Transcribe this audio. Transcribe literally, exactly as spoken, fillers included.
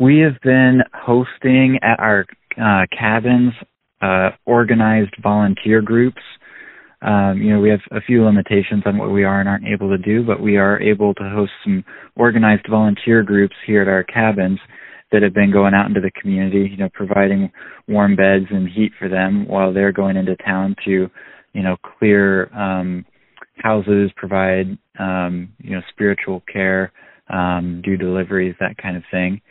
We have been hosting at our uh, cabins uh, organized volunteer groups. Um, you know, we have a few limitations on what we are and aren't able to do, but we are able to host some organized volunteer groups here at our cabins that have been going out into the community, you know, providing warm beds and heat for them while they're going into town to, you know, clear um, houses, provide, um, you know, spiritual care, um, do deliveries, that kind of thing.